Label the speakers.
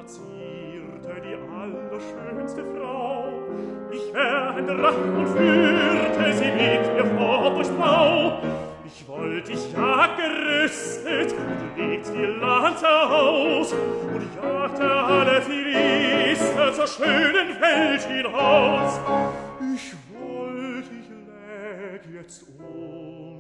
Speaker 1: spazierte die allerschönste Frau. Ich wär ein Drachen und führte sie mit mir fort durchs Blau. Ich wollt dich ja gerüstet und legt die Lanze aus und jagte alle Philister zur schönen Welt hinaus. Ich wollt, ich läg jetzt